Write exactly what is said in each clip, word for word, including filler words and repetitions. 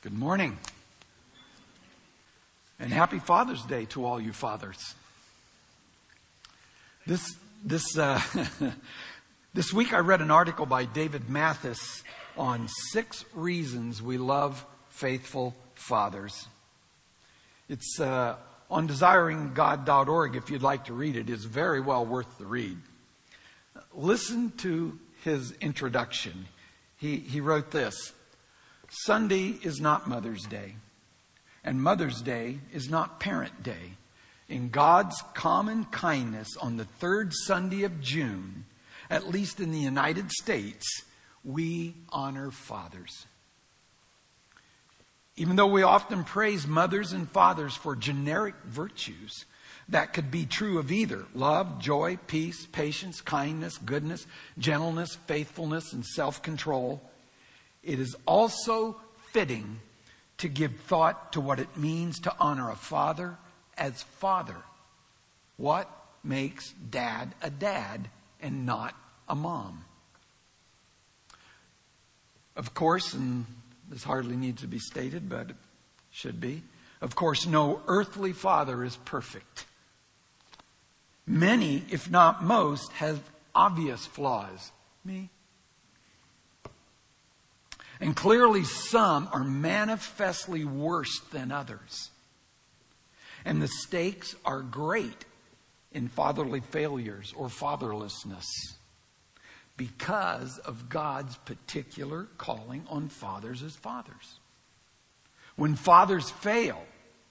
Good morning. And happy Father's Day to all you fathers. This this uh, this week I read an article by David Mathis on six reasons we love faithful fathers. It's uh, on desiring god dot org if you'd like to read it. It's very well worth the read. Listen to his introduction. He he wrote this: Sunday is not Mother's Day, and Mother's Day is not Parent Day. In God's common kindness, on the third Sunday of June, at least in the United States, we honor fathers. Even though we often praise mothers and fathers for generic virtues that could be true of either love, joy, peace, patience, kindness, goodness, gentleness, faithfulness, and self-control, it is also fitting to give thought to what it means to honor a father as father. What makes dad a dad and not a mom? Of course, and this hardly needs to be stated, but it should be, of course, no earthly father is perfect. Many, if not most, have obvious flaws. Me. And clearly some are manifestly worse than others. And the stakes are great in fatherly failures or fatherlessness because of God's particular calling on fathers as fathers. When fathers fail,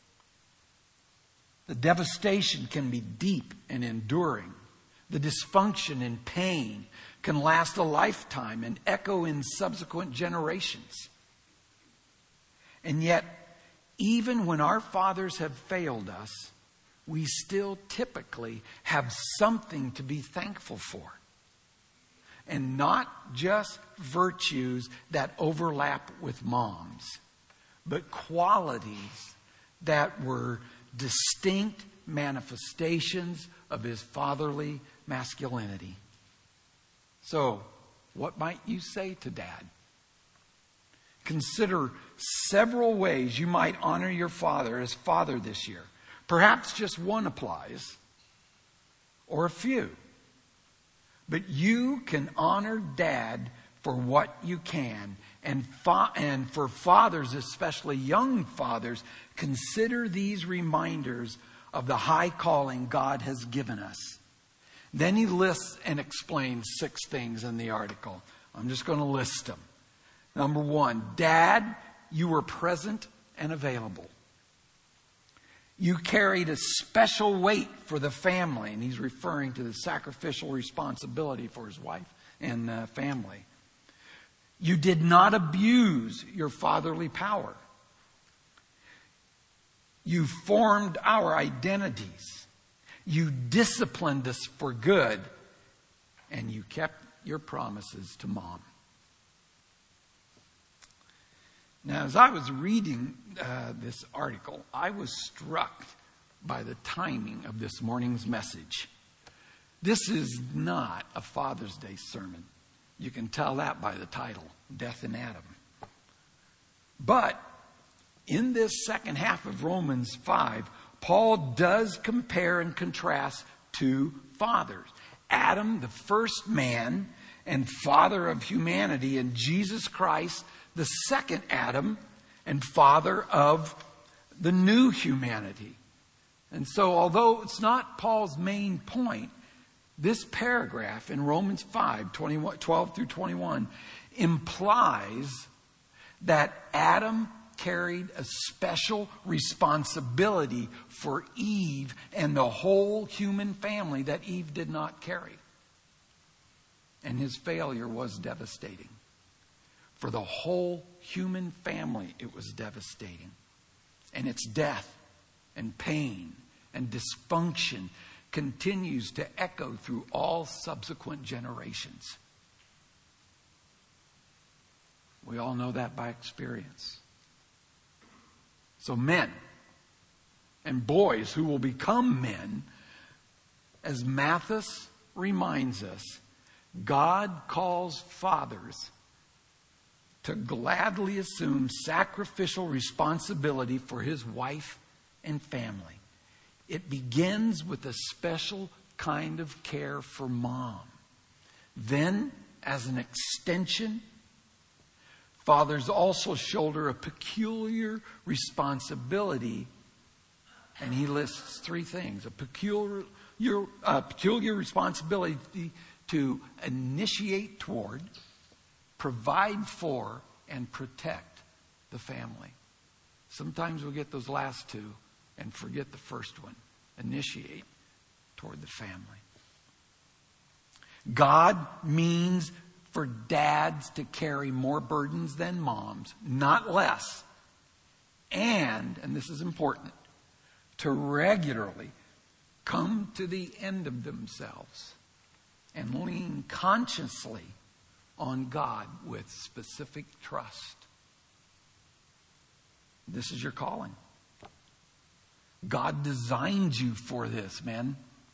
the devastation can be deep and enduring. The dysfunction and pain can last a lifetime and echo in subsequent generations. And yet, even when our fathers have failed us, we still typically have something to be thankful for. And not just virtues that overlap with mom's, but qualities that were distinct manifestations of his fatherly masculinity. So, what might you say to Dad? Consider several ways you might honor your father as father this year. Perhaps just one applies, or a few. But you can honor Dad for what you can. And, fa- and for fathers, especially young fathers, consider these reminders of the high calling God has given us. Then he lists and explains six things in the article. I'm just going to list them. Number one, Dad, you were present and available. You carried a special weight for the family, and he's referring to the sacrificial responsibility for his wife and uh, family. You did not abuse your fatherly power. You formed our identities. You disciplined us for good, and you kept your promises to Mom. Now, as I was reading uh, this article, I was struck by the timing of this morning's message. This is not a Father's Day sermon. You can tell that by the title, Death in Adam. But in this second half of Romans five, Paul does compare and contrast two fathers. Adam, the first man and father of humanity, and Jesus Christ, the second Adam and father of the new humanity. And so, although it's not Paul's main point, this paragraph in Romans five, twelve through twenty-one implies that Adam carried a special responsibility for Eve and the whole human family that Eve did not carry. And his failure was devastating. For the whole human family, it was devastating. And its death and pain and dysfunction continues to echo through all subsequent generations. We all know that by experience. So men and boys who will become men, as Mathis reminds us, God calls fathers to gladly assume sacrificial responsibility for his wife and family. It begins with a special kind of care for mom. Then, as an extension, fathers also shoulder a peculiar responsibility, and he lists three things. A peculiar, a peculiar responsibility to initiate toward, provide for, and protect the family. Sometimes we get those last two and forget the first one. Initiate toward the family. God means for dads to carry more burdens than moms, not less. And, and this is important, to regularly come to the end of themselves and lean consciously on God with specific trust. This is your calling. God designed you for this, man.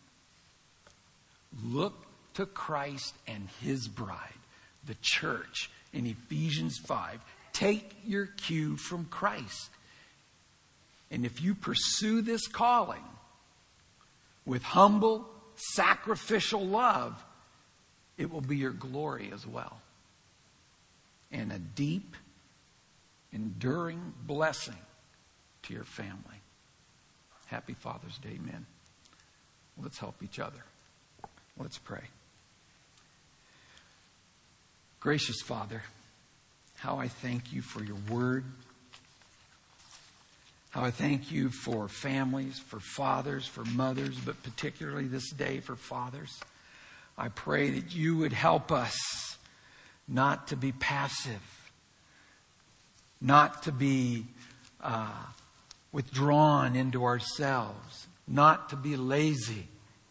Look to Christ and his bride, the church, in Ephesians five. Take your cue from Christ. And if you pursue this calling with humble, sacrificial love, it will be your glory as well. And a deep, enduring blessing to your family. Happy Father's Day, men. Let's help each other. Let's pray. Gracious Father, how I thank you for your word. How I thank you for families, for fathers, for mothers, but particularly this day for fathers. I pray that you would help us not to be passive, not to be uh, withdrawn into ourselves, not to be lazy.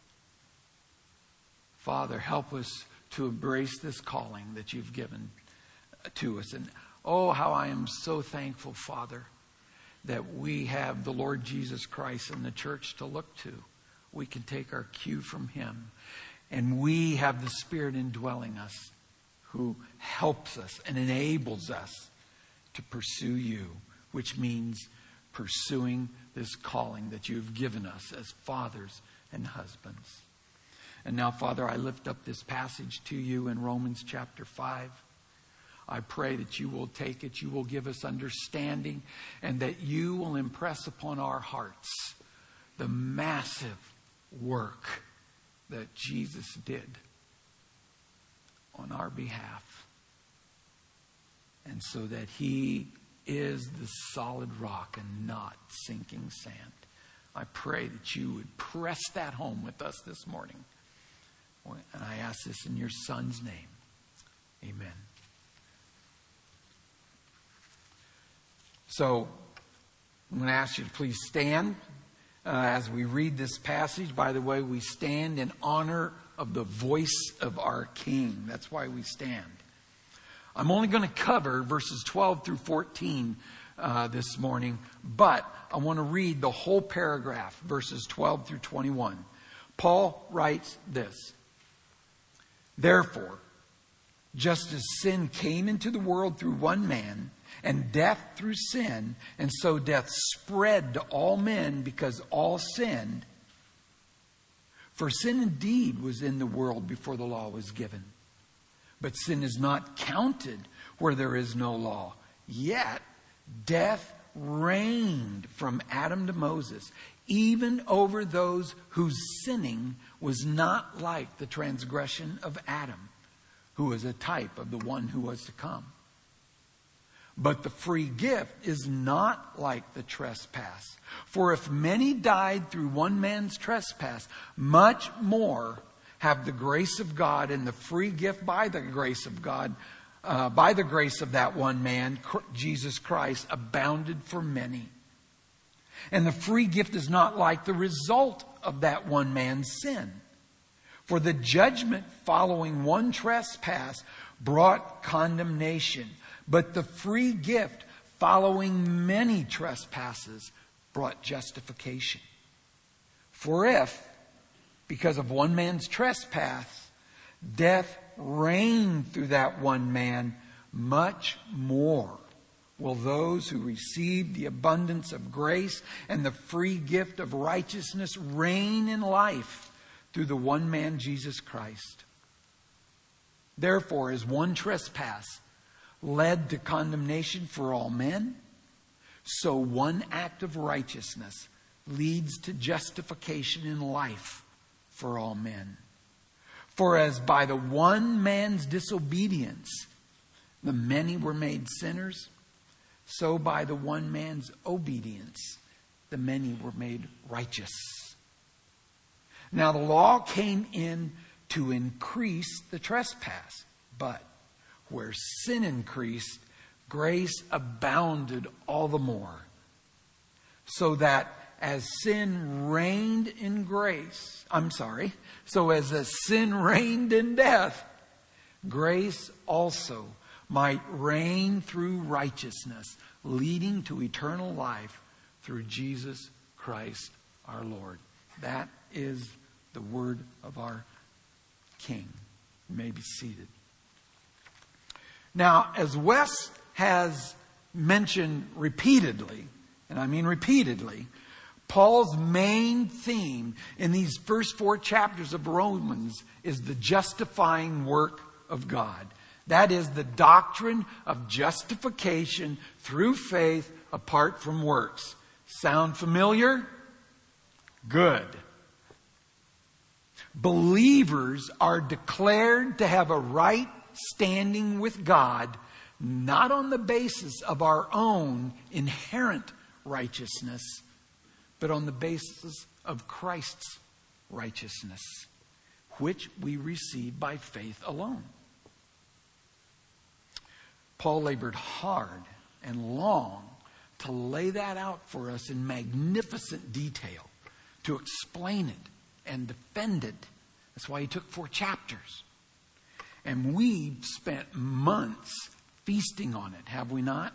Father, help us to embrace this calling that you've given to us. And oh, how I am so thankful, Father, that we have the Lord Jesus Christ and the church to look to. We can take our cue from him. And we have the Spirit indwelling us who helps us and enables us to pursue you, which means pursuing this calling that you've given us as fathers and husbands. And now, Father, I lift up this passage to you in Romans chapter five. I pray that you will take it, you will give us understanding, and that you will impress upon our hearts the massive work that Jesus did on our behalf. And so that he is the solid rock and not sinking sand. I pray that you would press that home with us this morning. And I ask this in your Son's name. Amen. So, I'm going to ask you to please stand uh, as we read this passage. By the way, we stand in honor of the voice of our King. That's why we stand. I'm only going to cover verses twelve through fourteen uh, this morning, but I want to read the whole paragraph, verses twelve through twenty-one. Paul writes this: Therefore, just as sin came into the world through one man, and death through sin, and so death spread to all men because all sinned. For sin indeed was in the world before the law was given. But sin is not counted where there is no law. Yet death reigned from Adam to Moses, even over those whose sinning was not like the transgression of Adam, who was a type of the one who was to come. But the free gift is not like the trespass. For if many died through one man's trespass, much more have the grace of God and the free gift by the grace of God, uh, by the grace of that one man, Jesus Christ, abounded for many. And the free gift is not like the result of that one man's sin. For the judgment following one trespass brought condemnation, but the free gift following many trespasses brought justification. For if, because of one man's trespass, death reigned through that one man, much more will those who receive the abundance of grace and the free gift of righteousness reign in life through the one man, Jesus Christ. Therefore, as one trespass led to condemnation for all men, so one act of righteousness leads to justification in life for all men. For as by the one man's disobedience the many were made sinners, so by the one man's obedience the many were made righteous. Now the law came in to increase the trespass, but where sin increased, grace abounded all the more. So that as sin reigned in grace, I'm sorry, so as the sin reigned in death, grace also might reign through righteousness, leading to eternal life through Jesus Christ our Lord. That is the word of our King. You may be seated. Now, as Wes has mentioned repeatedly, and I mean repeatedly, Paul's main theme in these first four chapters of Romans is the justifying work of God. That is the doctrine of justification through faith apart from works. Sound familiar? Good. Believers are declared to have a right standing with God, not on the basis of our own inherent righteousness, but on the basis of Christ's righteousness, which we receive by faith alone. Paul labored hard and long to lay that out for us in magnificent detail, to explain it and defend it. That's why he took four chapters. And we've spent months feasting on it, have we not?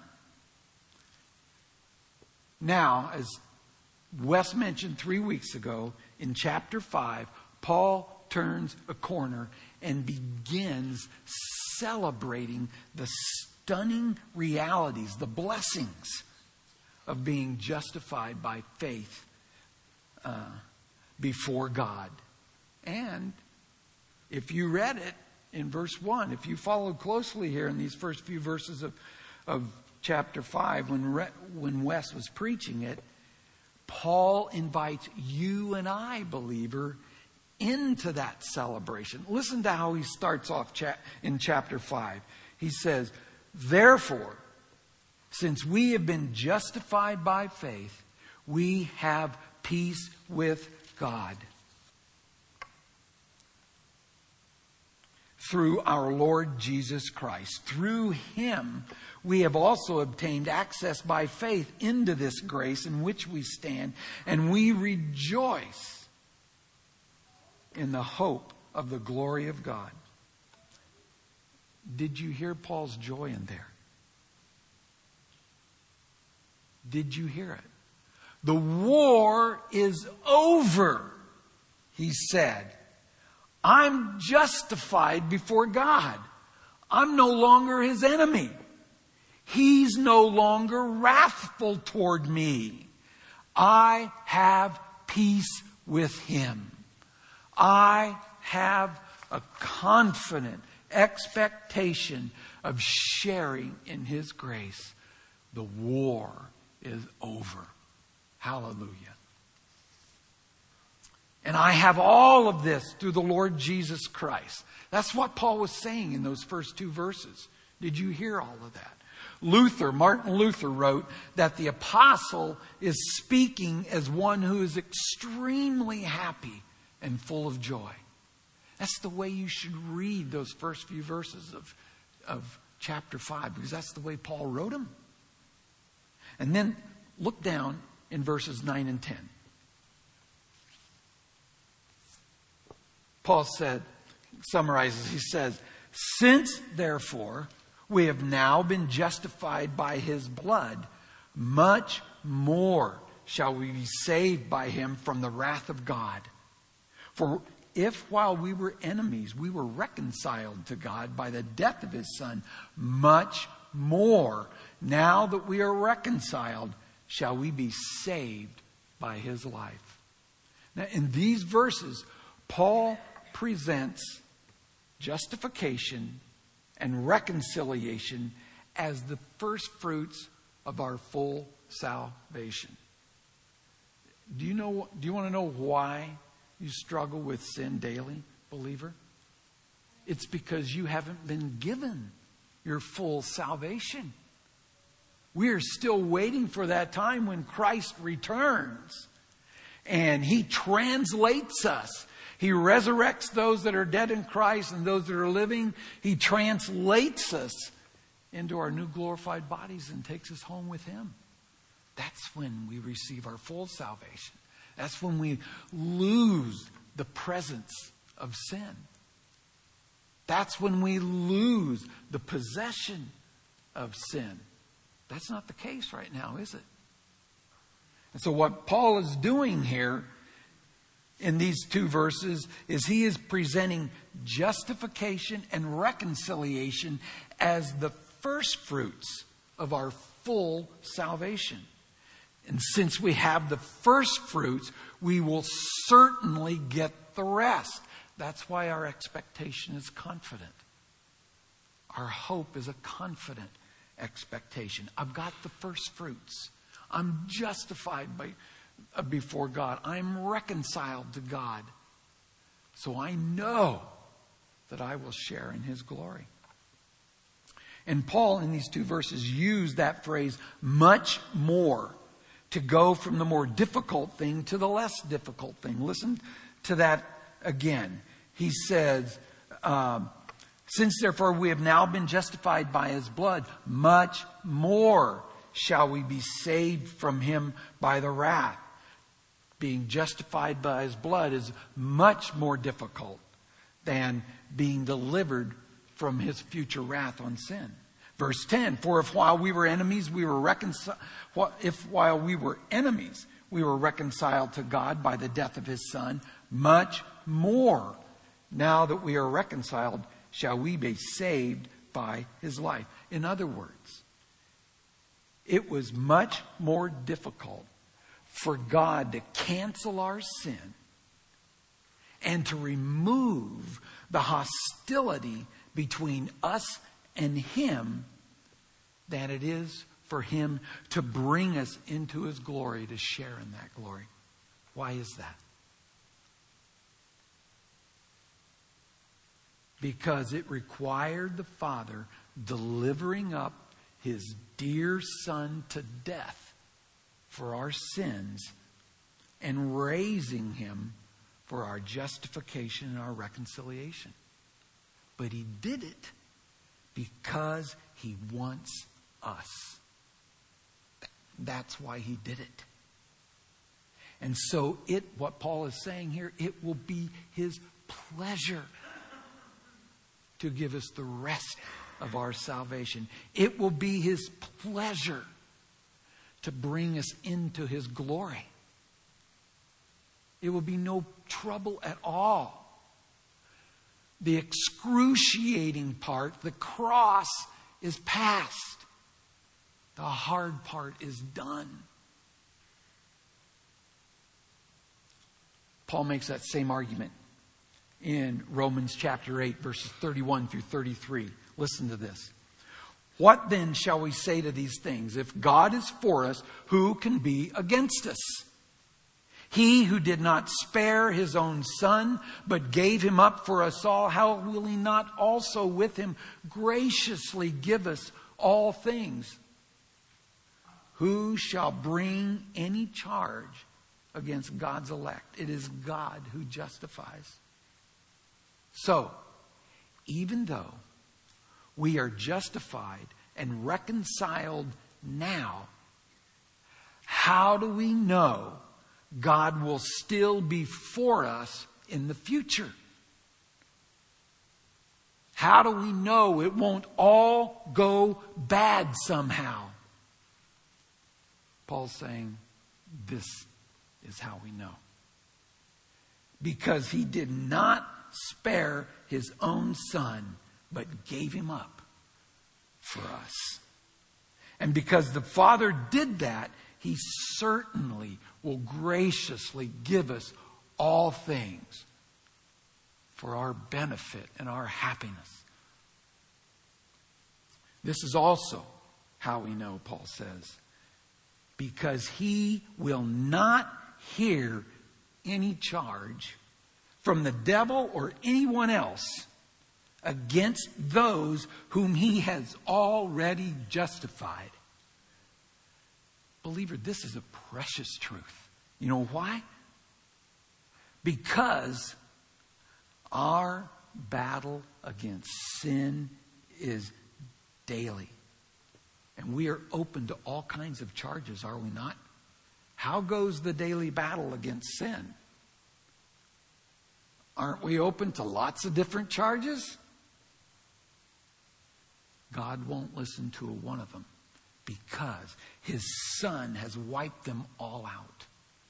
Now, as Wes mentioned three weeks ago, in chapter five, Paul turns a corner and begins celebrating the stunning realities, the blessings of being justified by faith uh, before God. And if you read it in verse one, if you followed closely here in these first few verses of, of chapter five, when, Re, when Wes was preaching it, Paul invites you and I, believer, into that celebration. Listen to how he starts off cha- in chapter five. He says, therefore, since we have been justified by faith, we have peace with God through our Lord Jesus Christ. Through him, we have also obtained access by faith into this grace in which we stand, and we rejoice in the hope of the glory of God. Did you hear Paul's joy in there? Did you hear it? The war is over, he said. I'm justified before God. I'm no longer his enemy. He's no longer wrathful toward me. I have peace with him. I have a confident expectation of sharing in his grace. The war is over. Hallelujah. And I have all of this through the Lord Jesus Christ. That's what Paul was saying in those first two verses. Did you hear all of that? Luther, Martin Luther wrote that the apostle is speaking as one who is extremely happy and full of joy. That's the way you should read those first few verses of, of chapter five, because that's the way Paul wrote them. And then look down in verses nine and ten. Paul said, summarizes, he says, since therefore we have now been justified by his blood, much more shall we be saved by him from the wrath of God. For if while we were enemies, we were reconciled to God by the death of his Son, much more, now that we are reconciled, shall we be saved by his life. Now, in these verses, Paul presents justification and reconciliation as the first fruits of our full salvation. Do you know, do you want to know why you struggle with sin daily, believer? It's because you haven't been given your full salvation. We are still waiting for that time when Christ returns and he translates us. He resurrects those that are dead in Christ and those that are living. He translates us into our new glorified bodies and takes us home with him. That's when we receive our full salvation. That's when we lose the presence of sin. That's when we lose the possession of sin. That's not the case right now, is it? And so what Paul is doing here in these two verses is he is presenting justification and reconciliation as the first fruits of our full salvation. And since we have the first fruits, we will certainly get the rest. That's why our expectation is confident. Our hope is a confident expectation. I've got the first fruits. I'm justified by, uh, before God. I'm reconciled to God. So I know that I will share in his glory. And Paul, in these two verses, used that phrase, much more, to go from the more difficult thing to the less difficult thing. Listen to that again. He says, um, since therefore we have now been justified by his blood, much more shall we be saved from him by the wrath. Being justified by his blood is much more difficult than being delivered from his future wrath on sin. Verse ten, for if while we were enemies, we were reconciled, if while we were enemies, we were reconciled to God by the death of his Son, much more, now that we are reconciled, shall we be saved by his life. In other words, it was much more difficult for God to cancel our sin and to remove the hostility between us and him than it is for him to bring us into his glory, to share in that glory. Why is that? Because it required the Father delivering up his dear Son to death for our sins and raising him for our justification and our reconciliation. But he did it because he wants us. That's why he did it. And so it, what Paul is saying here, it will be his pleasure to give us the rest of our salvation. It will be his pleasure to bring us into his glory. It will be no trouble at all. The excruciating part, the cross, is past. The hard part is done. Paul makes that same argument in Romans chapter eight, verses thirty-one through thirty-three. Listen to this. What then shall we say to these things? If God is for us, who can be against us? He who did not spare his own Son, but gave him up for us all, how will he not also with him graciously give us all things? Who shall bring any charge against God's elect? It is God who justifies. So, even though we are justified and reconciled now, how do we know God will still be for us in the future? How do we know it won't all go bad somehow? Paul's saying this is how we know. because he did not spare his own son, but gave him up for us. And because the Father did that, he certainly will graciously give us all things for our benefit and our happiness. This is also how we know, Paul says, because he will not hear any charge from the devil or anyone else against those whom he has already justified. Believer, this is a precious truth. You know why? Because our battle against sin is daily. And we are open to all kinds of charges, are we not? How goes the daily battle against sin? Aren't we open to lots of different charges? God won't listen to a one of them because his Son has wiped them all out.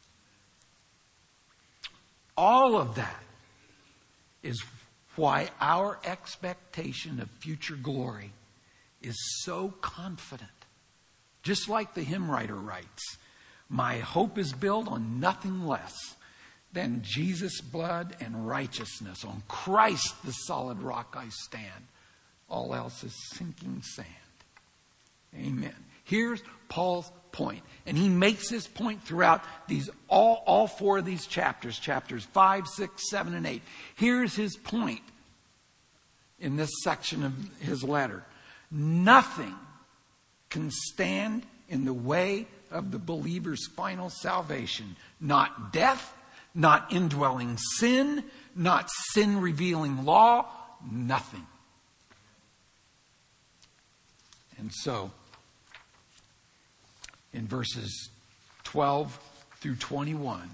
All of that is why our expectation of future glory is so confident. Just like the hymn writer writes, my hope is built on nothing less than Jesus' blood and righteousness. On Christ, the solid rock, I stand. All else is sinking sand. Amen. Here's Paul's point. And he makes his point throughout these all, all four of these chapters. Chapters five, six, seven, and eight. Here's his point in this section of his letter. Nothing can stand in the way of the believer's final salvation. Not death, not indwelling sin, not sin-revealing law, nothing. And so, in verses twelve through twenty-one,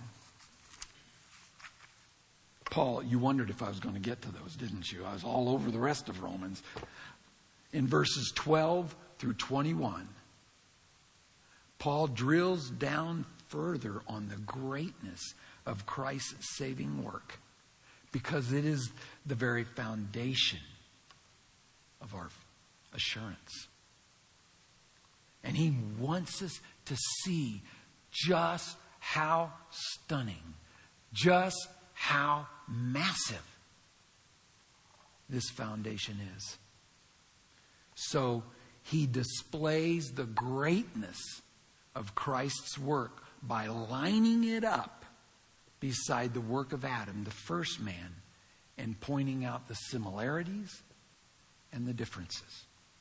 Paul, you wondered if I was going to get to those, didn't you? I was all over the rest of Romans. In verses twelve through twenty-one, Paul drills down further on the greatness of Christ's saving work, because it is the very foundation of our assurance. And he wants us to see just how stunning, just how massive this foundation is. So he displays the greatness of Christ's work by lining it up beside the work of Adam, the first man, and pointing out the similarities and the differences.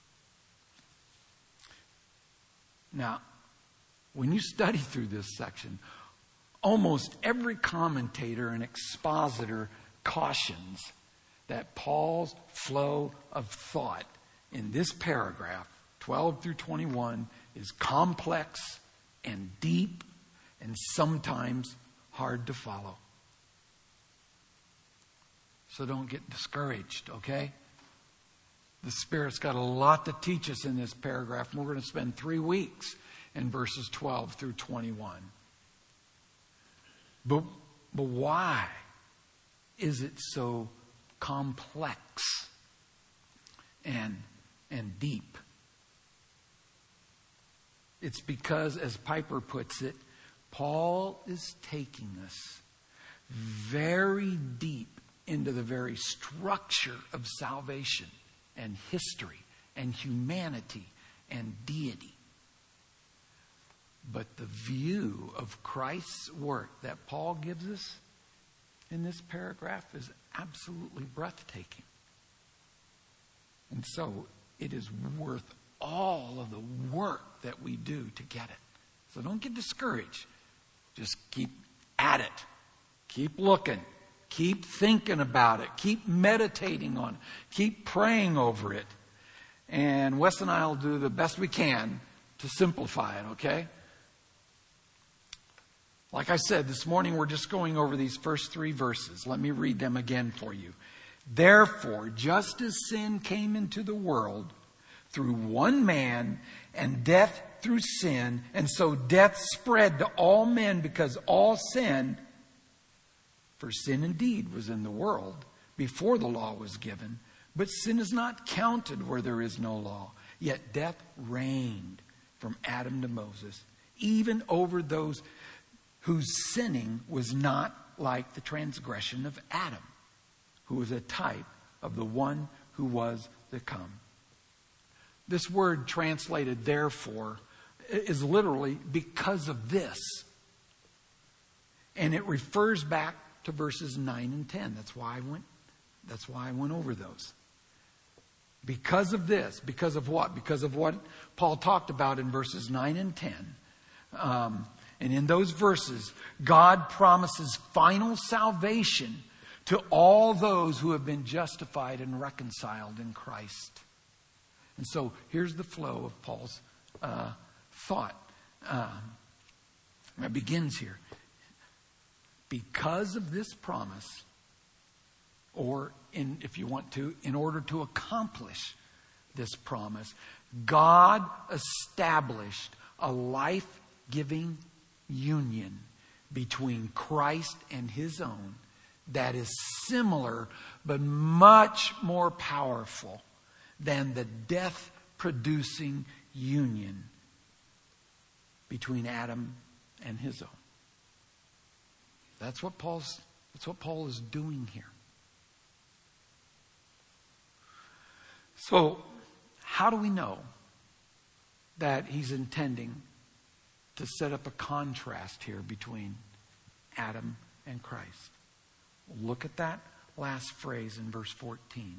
Now, when you study through this section, almost every commentator and expositor cautions that Paul's flow of thought in this paragraph, twelve through twenty-one, is complex and deep and sometimes hard to follow. So don't get discouraged, okay? The Spirit's got a lot to teach us in this paragraph, and we're going to spend three weeks in verses twelve through twenty-one. But, but why is it so complex and, and deep? It's because, as Piper puts it, Paul is taking us very deep into the very structure of salvation and history and humanity and deity. But the view of Christ's work that Paul gives us in this paragraph is absolutely breathtaking. And so it is worth all of the work that we do to get it. So don't get discouraged. Just keep at it. Keep looking. Keep thinking about it. Keep meditating on it. Keep praying over it. And Wes and I will do the best we can to simplify it, okay? Like I said, this morning we're just going over these first three verses. Let me read them again for you. Therefore, just as sin came into the world through one man, and death through sin, and so death spread to all men because all sinned, For sin indeed was in the world before the law was given, but sin is not counted where there is no law. Yet death reigned from Adam to Moses, even over those whose sinning was not like the transgression of Adam, who was a type of the one who was to come. This word translated therefore is literally because of this. And it refers back to verses nine and ten. That's why I went, that's why I went over those. Because of this. Because of what? Because of what Paul talked about in verses nine and ten. Um, and in those verses, God promises final salvation to all those who have been justified and reconciled in Christ. And so here's the flow of Paul's uh, thought. Um, it begins here. Because of this promise, or in, if you want to, in order to accomplish this promise, God established a life-giving union between Christ and His own that is similar but much more powerful than the death-producing union between Adam and his own. That's what Paul's that's what Paul is doing here. So, how do we know that he's intending to set up a contrast here between Adam and Christ? Look at that last phrase in verse fourteen.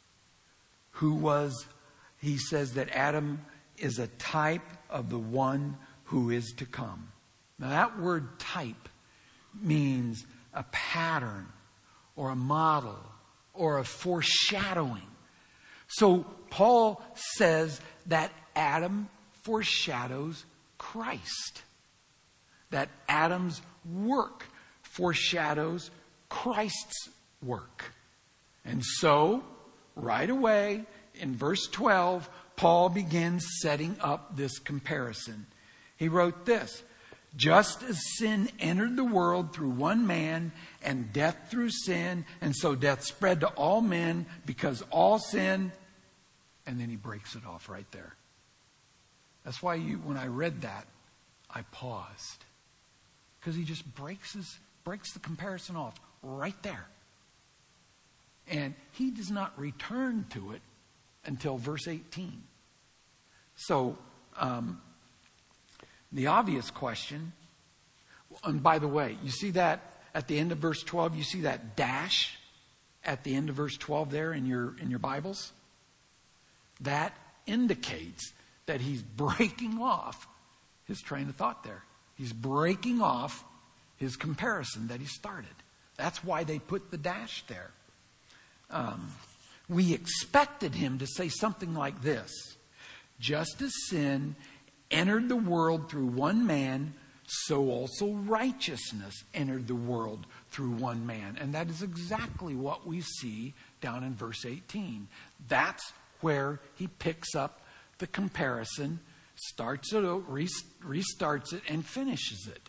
Who was, he says that Adam is a type of the one who is to come. Now that word type means a pattern or a model or a foreshadowing. So Paul says that Adam foreshadows Christ. That Adam's work foreshadows Christ's work. And so, right away, in verse twelve, Paul begins setting up this comparison. He wrote this: just as sin entered the world through one man, and death through sin, and so death spread to all men because all sin. And then he breaks it off right there. That's why you, when I read that, I paused. Because he just breaks his, breaks the comparison off right there. And he does not return to it until verse eighteen. So, um, the obvious question, and by the way, you see that at the end of verse twelve, you see that dash at the end of verse twelve there in your in your Bibles? That indicates that he's breaking off his train of thought there. He's breaking off his comparison that he started. That's why they put the dash there. Um, we expected him to say something like this: just as sin entered the world through one man, so also righteousness entered the world through one man. And that is exactly what we see down in verse eighteen. That's where he picks up the comparison, starts it out, restarts it, and finishes it.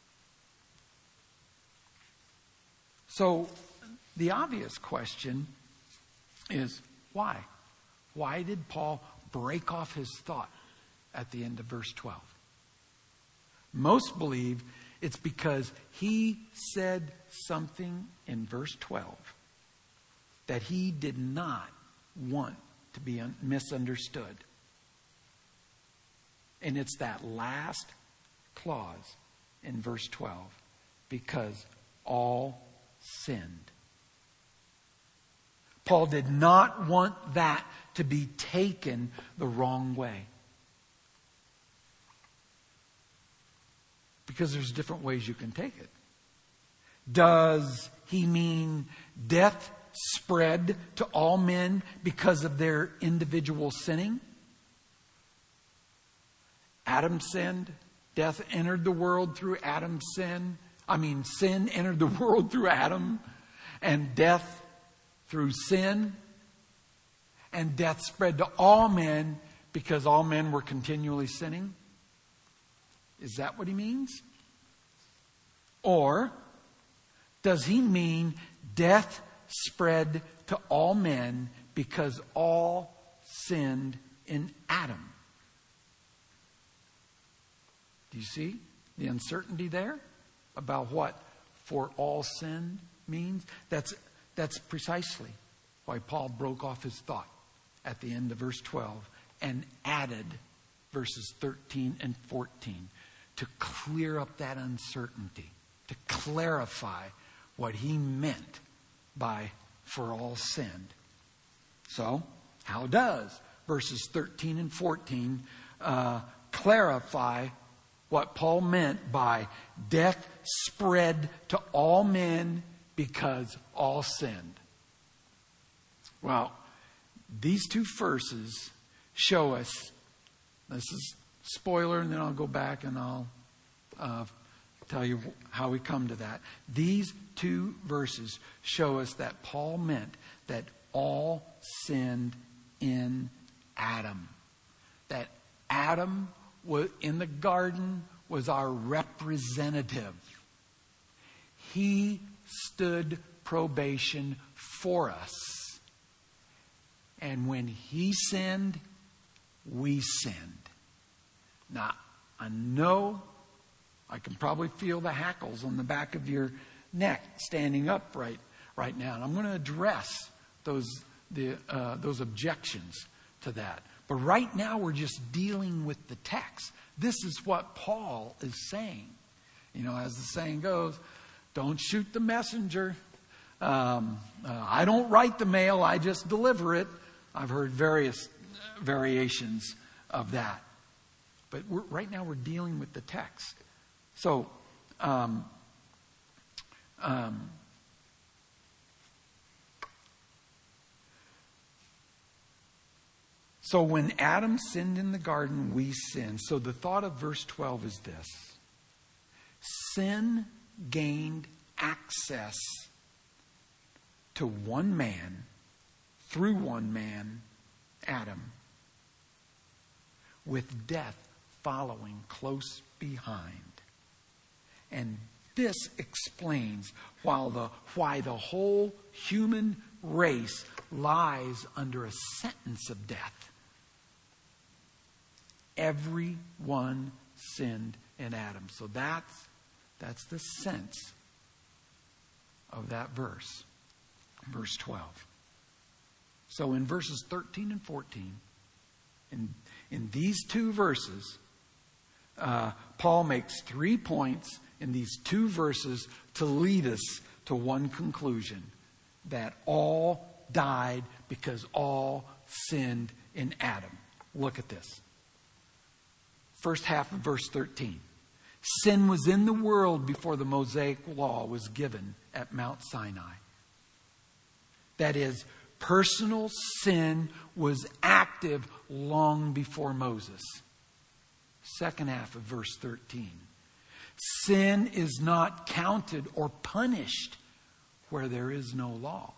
So the obvious question is why? Why did Paul break off his thought at the end of verse twelve? Most believe it's because he said something in verse twelve that he did not want to be un- misunderstood. And it's that last clause in verse twelve, because all sinned. Paul did not want that to be taken the wrong way. Because there's different ways you can take it. Does he mean death spread to all men because of their individual sinning? Adam sinned. Death entered the world through Adam's sin. I mean, sin entered the world through Adam. And death through sin. And death spread to all men because all men were continually sinning. Is that what he means? Or Does he mean death spread to all men because all sinned in Adam? Do you see the uncertainty there about what for all sin means? That's, that's precisely why Paul broke off his thought at the end of verse twelve and added verses thirteen and fourteen to clear up that uncertainty, to clarify what he meant by for all sinned. So, how does verses thirteen and fourteen uh, clarify what Paul meant by death spread to all men because all sinned? Well, these two verses show us, this is spoiler, and then I'll go back and I'll uh, tell you how we come to that. These two verses show us that Paul meant that all sinned in Adam. That Adam was in the garden was our representative. He stood probation for us. And when he sinned, we sinned. Now, I know I can probably feel the hackles on the back of your neck standing up right, right now. And I'm going to address those, the, uh, those objections to that. But right now we're just dealing with the text. This is what Paul is saying. You know, as the saying goes, don't shoot the messenger. Um, uh, I don't write the mail, I just deliver it. I've heard various variations of that. But we're, right now we're dealing with the text. So, um, um, so when Adam sinned in the garden, we sinned. So the thought of verse twelve is this. Sin gained access to one man through one man, Adam, with death following close behind. And this explains why the, why the whole human race lies under a sentence of death. Everyone sinned in Adam. So that's, that's the sense of that verse, verse twelve. So in verses thirteen and fourteen, in, in these two verses, uh, Paul makes three points in these two verses to lead us to one conclusion: that all died because all sinned in Adam. Look at this. First half of verse thirteen. Sin was in the world before the Mosaic law was given at Mount Sinai. That is, personal sin was active long before Moses. Second half of verse thirteen. Sin is not counted or punished where there is no law.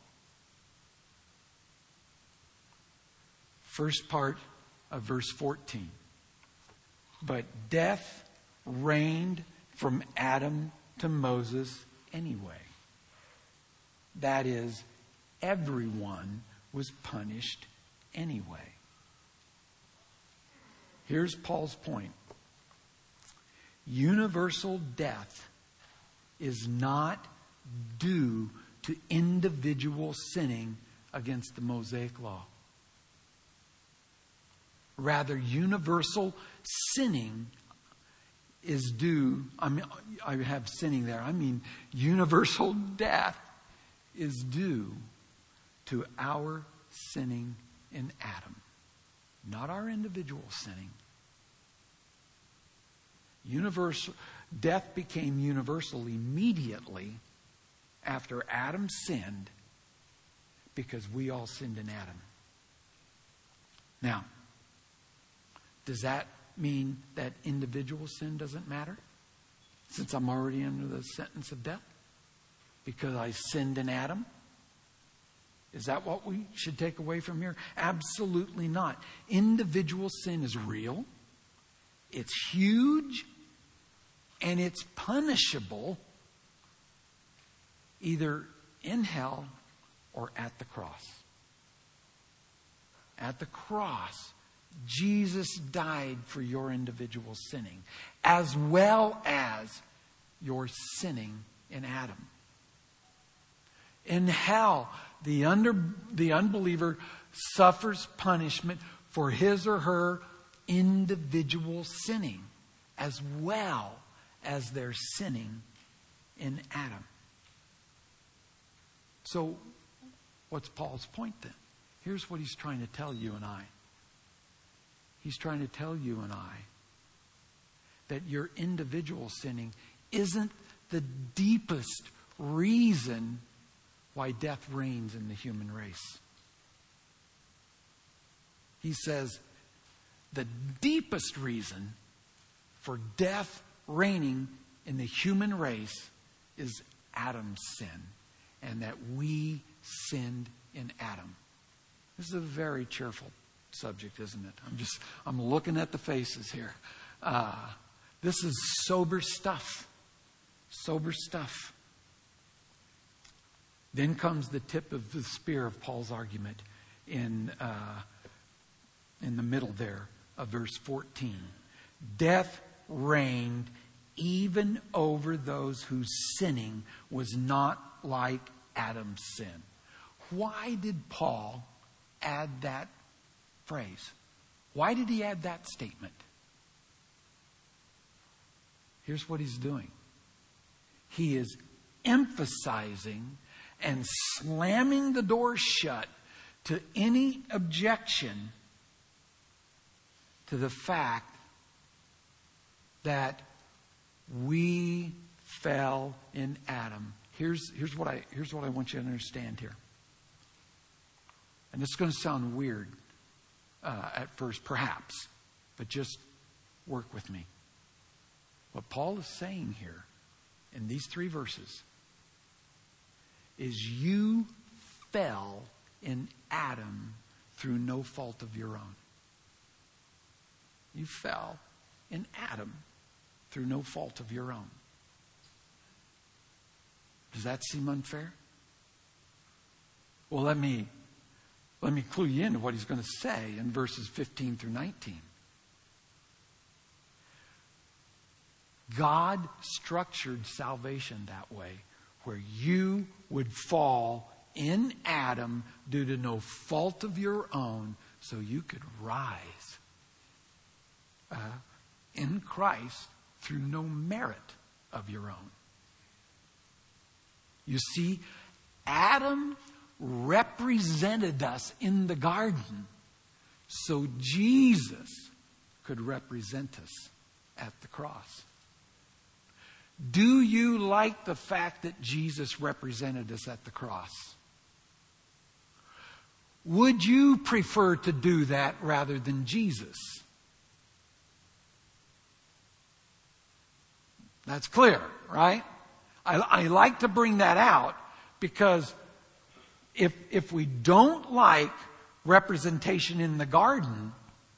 First part of verse fourteen. But death reigned from Adam to Moses anyway. That is, everyone was punished anyway. Here's Paul's point. Universal death is not due to individual sinning against the Mosaic law. Rather, universal sinning is due, I mean, I have sinning there, I mean universal death is due to our sinning in Adam, not our individual sinning. Universal death became universal immediately after Adam sinned, because we all sinned in Adam. Now, does that mean that individual sin doesn't matter, since I'm already under the sentence of death because I sinned in Adam? Is that what we should take away from here? Absolutely not. Individual sin is real, it's huge, and it's punishable either in hell or at the cross. At the cross, Jesus died for your individual sinning, as well as your sinning in Adam. In hell, the, under, the unbeliever suffers punishment for his or her individual sinning, as well as their sinning in Adam. So, what's Paul's point then? Here's what he's trying to tell you and I. He's trying to tell you and I that your individual sinning isn't the deepest reason why death reigns in the human race. He says the deepest reason for death reigning in the human race is Adam's sin, and that we sinned in Adam. This is a very cheerful subject, isn't it? I'm just, I'm looking at the faces here. Uh, this is sober stuff. Sober stuff. Then comes the tip of the spear of Paul's argument in, uh, in the middle there of verse fourteen. Death reigned even over those whose sinning was not like Adam's sin. Why did Paul add that phrase? Why did he add that statement? Here's what he's doing. He is emphasizing and slamming the door shut to any objection to the fact that we fell in Adam. Here's, here's, what I, here's what I want you to understand here. And it's going to sound weird uh, at first, perhaps, but just work with me. What Paul is saying here in these three verses is you fell in Adam through no fault of your own. You fell in Adam through no fault of your own. Does that seem unfair? Well, let me let me clue you into what he's going to say in verses fifteen through nineteen. God structured salvation that way, where you would fall in Adam due to no fault of your own, so you could rise uh, in Christ through no merit of your own. You see, Adam represented us in the garden, so Jesus could represent us at the cross. Do you like the fact that Jesus represented us at the cross? Would you prefer to do that rather than Jesus? That's clear, right? I, I like to bring that out because if, if we don't like representation in the garden,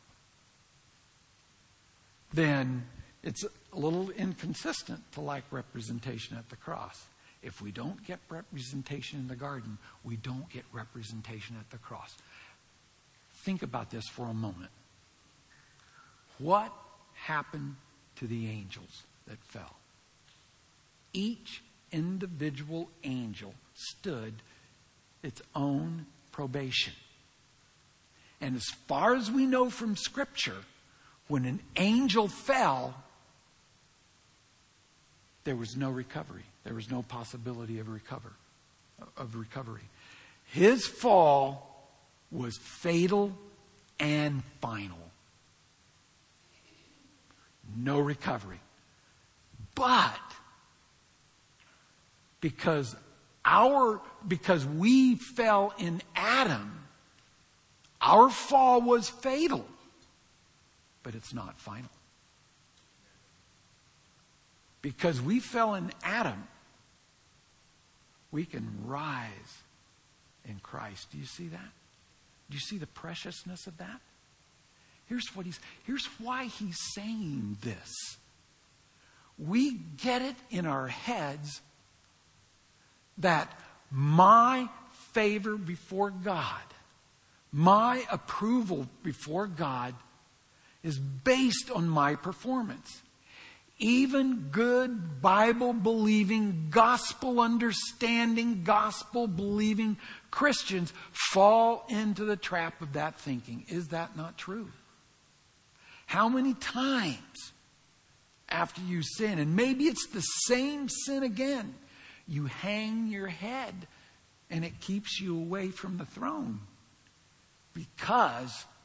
then it's a little inconsistent to like representation at the cross. If we don't get representation in the garden, we don't get representation at the cross. Think about this for a moment. What happened to the angels that fell? Each individual angel stood its own probation. And as far as we know from Scripture, when an angel fell, there was no recovery. There was no possibility of recover, of recovery. His fall was fatal and final. No recovery. But because our because we fell in Adam, our fall was fatal, but it's not final. Because we fell in Adam, we can rise in Christ. Do you see that? Do you see the preciousness of that? Here's what he's here's why he's saying this. We get it in our heads that my favor before God, my approval before God, is based on my performance. Even good Bible-believing, gospel-understanding, gospel-believing Christians fall into the trap of that thinking. Is that not true? How many times after you sin, and maybe it's the same sin again, you hang your head and it keeps you away from the throne because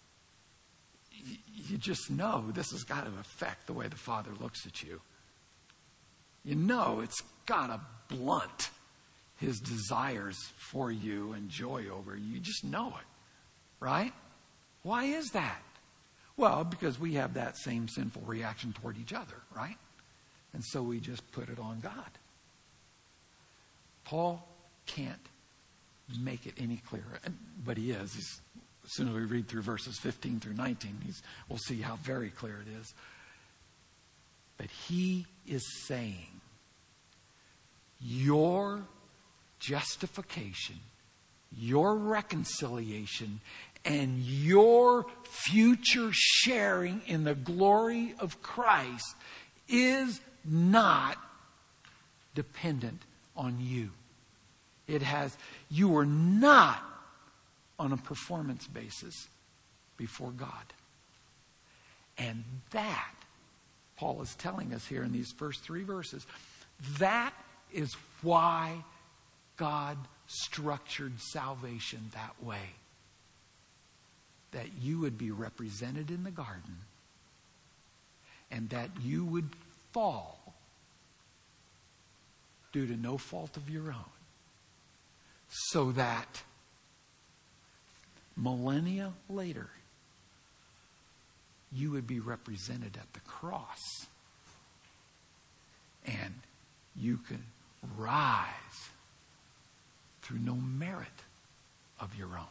you just know this has got to affect the way the Father looks at you. You know it's got to blunt His desires for you and joy over you. You just know it, right? Why is that? Well, because we have that same sinful reaction toward each other, right? And so we just put it on God. Paul can't make it any clearer, but he is. He's, as soon as we read through verses fifteen through nineteen, he's, we'll see how very clear it is. But he is saying, your justification, your reconciliation, and your future sharing in the glory of Christ is not dependent on you. It has, you are not on a performance basis before God. And that, Paul is telling us here in these first three verses, that is why God structured salvation that way. That you would be represented in the garden and that you would fall due to no fault of your own, so that millennia later you would be represented at the cross and you can rise through no merit of your own.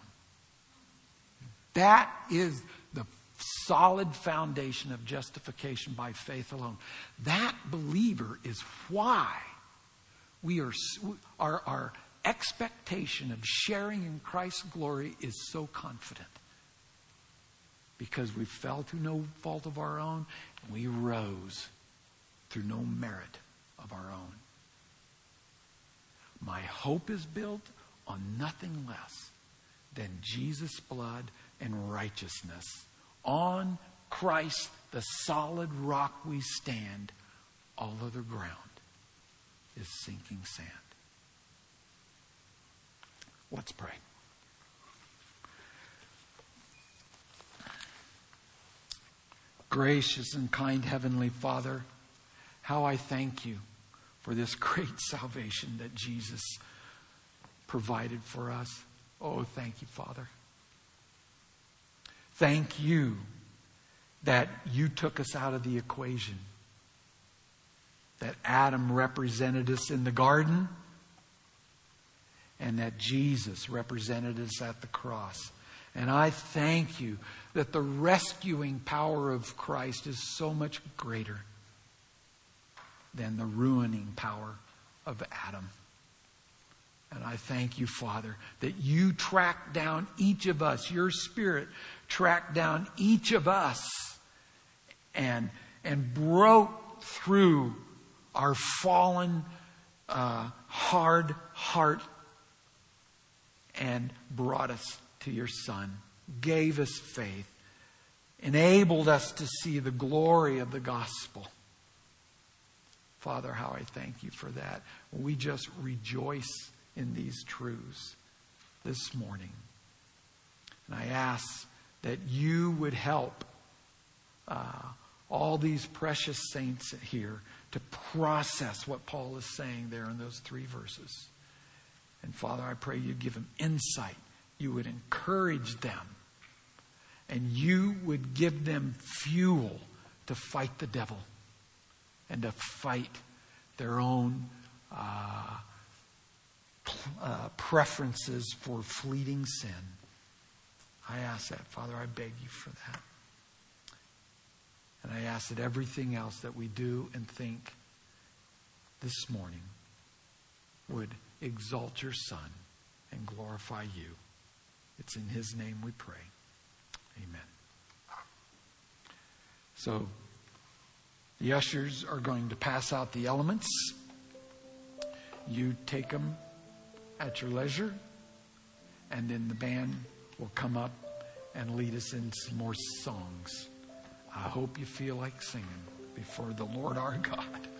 That is the solid foundation of justification by faith alone. That, believer, is why we are our, our expectation of sharing in Christ's glory is so confident. Because we fell through no fault of our own, and we rose through no merit of our own. My hope is built on nothing less than Jesus' blood and righteousness. On Christ, the solid rock we stand. All other ground is sinking sand. Let's pray. Gracious and kind Heavenly Father, how I thank you for this great salvation that Jesus provided for us. Oh, thank you, Father. Thank you that you took us out of the equation. That Adam represented us in the garden, and that Jesus represented us at the cross. And I thank you that the rescuing power of Christ is so much greater than the ruining power of Adam. And I thank you, Father, that you tracked down each of us. Your Spirit tracked down each of us and, and broke through our fallen, uh, hard heart and brought us to your Son, gave us faith, enabled us to see the glory of the gospel. Father, how I thank you for that. We just rejoice in these truths this morning. And I ask that you would help uh, all these precious saints here to process what Paul is saying there in those three verses. And Father, I pray you give them insight. You would encourage them. And you would give them fuel to fight the devil and to fight their own uh, uh, preferences for fleeting sin. I ask that, Father. I beg you for that. And I ask that everything else that we do and think this morning would exalt your Son and glorify you. It's in his name we pray. Amen. So, the ushers are going to pass out the elements. You take them at your leisure, and then the band will come up and lead us in some more songs. I hope you feel like singing before the Lord our God.